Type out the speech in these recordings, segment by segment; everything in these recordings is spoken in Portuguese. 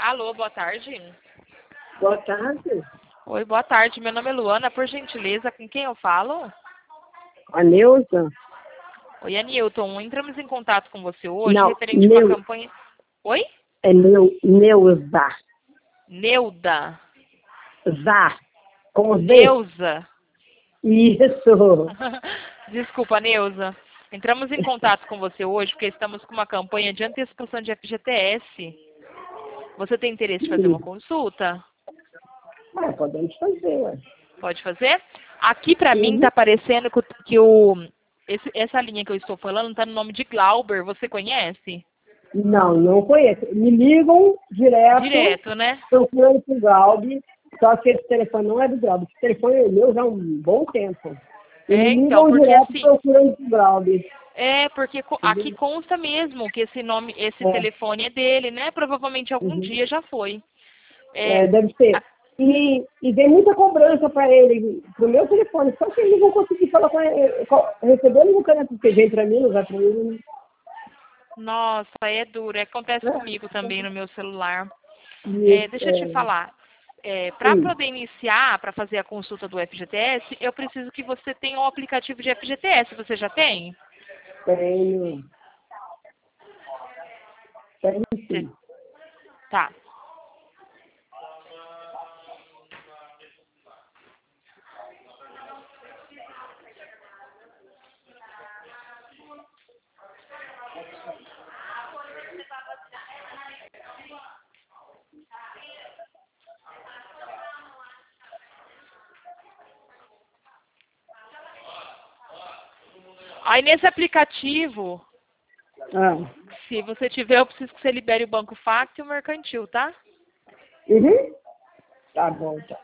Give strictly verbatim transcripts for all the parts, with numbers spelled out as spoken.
Alô, boa tarde. Boa tarde. Oi, boa tarde. Meu nome é Luana. Por gentileza, com quem eu falo? A Neuza? Oi, Anilton. Entramos em contato com você hoje Não, referente a uma Neu, campanha... Oi? é Neu, Neuza. Neuda. Zá, com Z. Neuza. Isso. Desculpa, Neuza. Entramos em contato com você hoje porque estamos com uma campanha de antecipação de F G T S. Você tem interesse em fazer uma consulta? É, podemos fazer, ué. Pode fazer? Aqui pra mim Uhum. tá aparecendo que, o- que o esse- essa linha que eu estou falando tá no nome de Glauber. Você conhece? Não, não conheço. Me ligam direto, Direto, né? procurando pro Galbi, só que esse telefone não é do Galbi. Esse telefone é meu já há um bom tempo. E É, me então, ligam porque direto assim, procurando pro Galbi. é porque co- aqui Entendeu? consta mesmo que esse nome, esse É, telefone é dele, né? Provavelmente algum uhum. dia já foi. É, É, deve ser. E, e vem muita cobrança para ele, pro meu telefone, só que eles não vão conseguir falar com ele, co- receber nunca, né? Porque vem para mim, não vai para ele. nossa, é duro. É, acontece Né? comigo também no meu celular. E, É, deixa eu te é, falar. Para hum, poder iniciar, para fazer a consulta do F G T S, eu preciso que você tenha um aplicativo de F G T S. Você já tem? tenho, tenho Você- sim. Tá. Aí nesse aplicativo, Ah, se você tiver, eu preciso que você libere o Banco Facto e o Mercantil, tá? uhum. Tá bom, tá.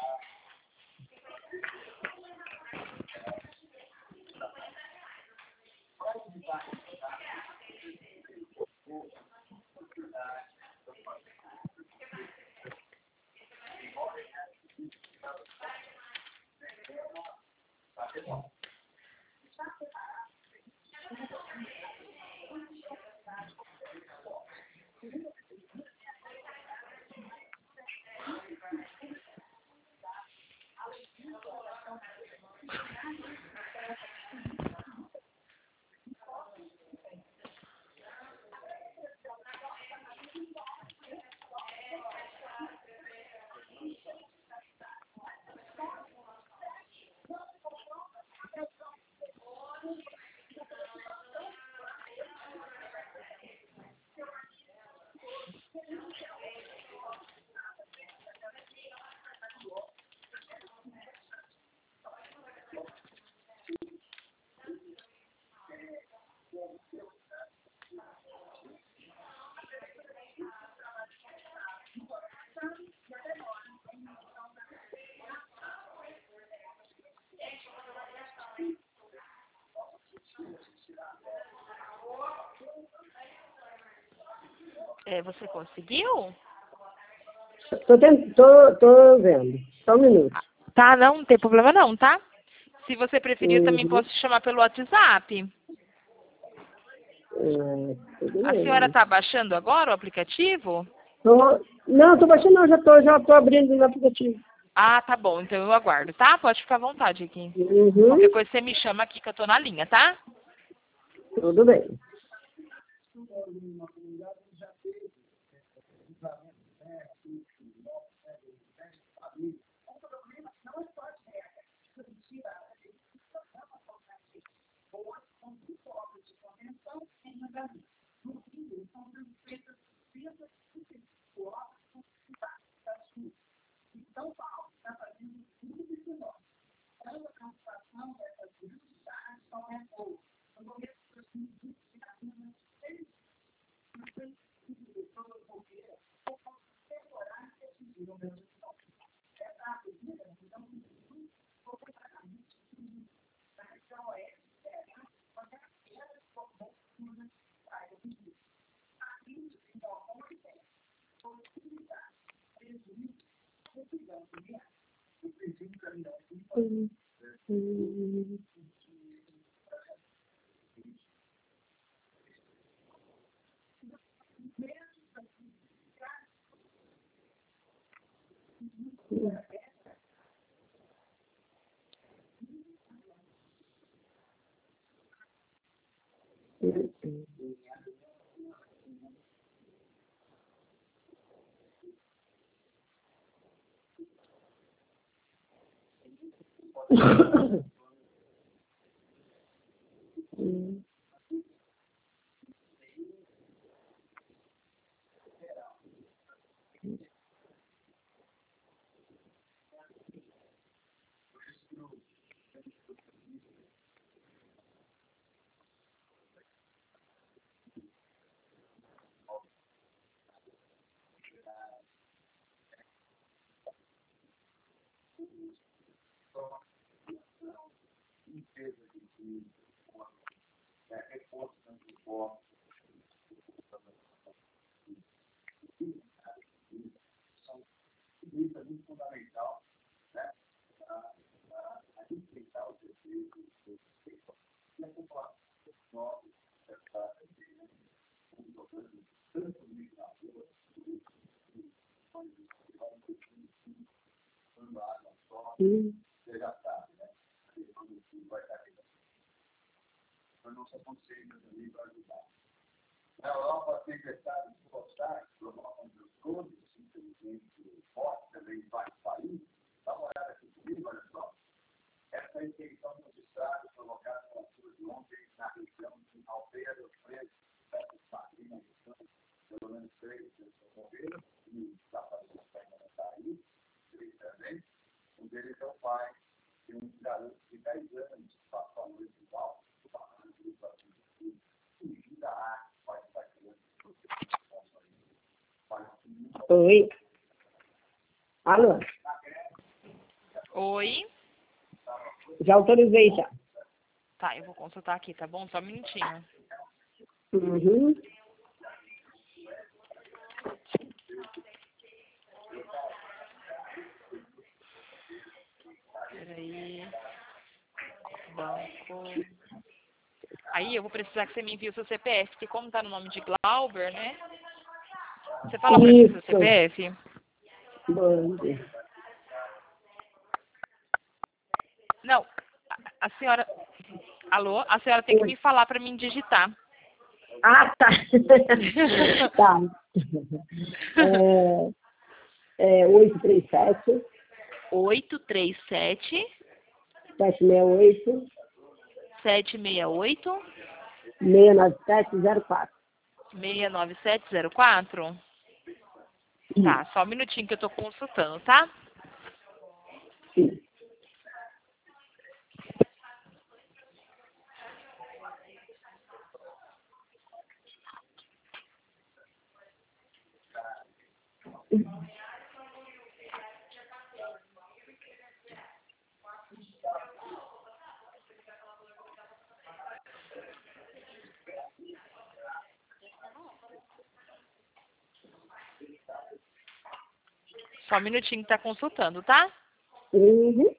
É, você conseguiu? Tô, tent- tô, tô vendo. Só um minuto. Tá, não, não tem problema não, tá? Se você preferir, eu também Uhum. posso te chamar pelo WhatsApp. É, tudo A senhora bem. tá baixando agora o aplicativo? Tô, não, tô baixando, não, já tô, já tô abrindo no aplicativo. Ah, tá bom, então eu aguardo, tá? Pode ficar à vontade aqui. Qualquer Uhum. coisa você me chama aqui que eu tô na linha, tá? Tudo bem. Uhum. Hum. Oi. Alô? Oi. Já autorizei já. Tá, eu vou consultar aqui, tá bom? Só um minutinho. Uhum. Peraí. Banco. Aí eu vou precisar que você me envie o seu C P F, porque como tá no nome de Glauber, né? Você fala pra mim o seu Isso. C P F? Mande. Não, a, a senhora... Alô? A senhora tem que Oi. me falar pra mim digitar. Ah, tá. Tá. É, é oito três sete, oito três sete, sete seis oito, sete seis oito, seis nove sete zero quatro. seis nove sete zero quatro. Tá, só um minutinho que eu tô consultando, tá? Sim. Só um minutinho que tá consultando, tá? Uhum.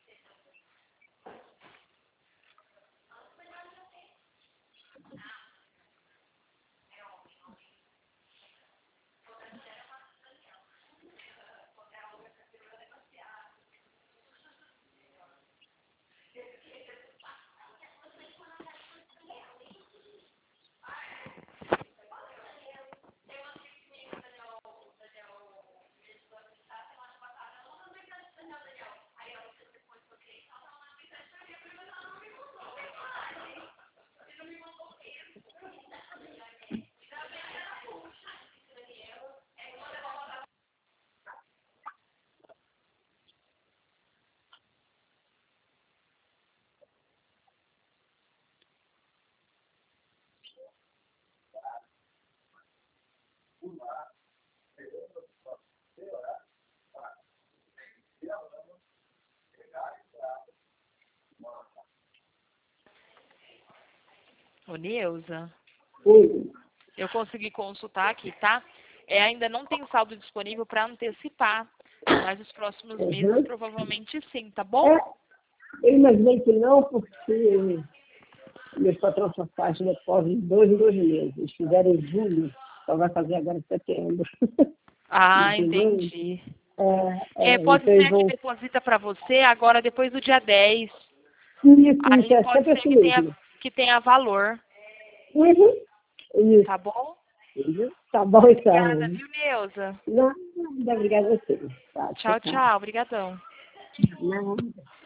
Ô, Neuza, Oi. eu consegui consultar aqui, tá? É, ainda não tem saldo disponível para antecipar, mas os próximos meses Uhum. provavelmente sim, tá bom? É, eu imaginei que não, porque meus patrões só fazem depósito de dois em dois meses. Eles fizeram em julho, só vai fazer agora em setembro. Ah, Entendeu? entendi. É, É, é, pode então ser eu que vou... deposita para você agora, depois do dia dez. Isso, Aí isso, é pode sempre ser assim que tenha, mesmo. que tenha valor, Uhum. Isso. tá bom? Uhum. Tá bom, Obrigada, então. viu, Neuza? Não, não, obrigada a você. Tá, tchau, Tchau, tchau. tchau. Obrigadão. Nada.